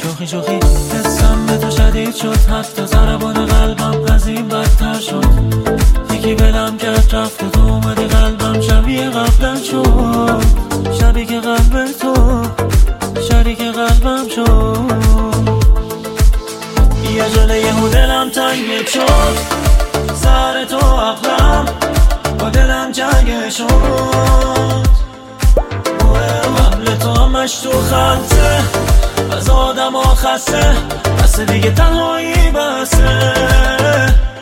شوخی شوخی حسم به تو شدید شد، حتی ضربان قلبم از این بدتر شد. یکی بلم کرد رفت تو اومدی قلبم شبیه قبلم شد. شبی که قلب تو شریک قلبم شد. یه جله یهو دلم تنگ شد، سر تو عقلم با دلم جنگ شد. قبل تو همش تو خطه، از آدم ها خسته، بسه دیگه تنهایی بسه.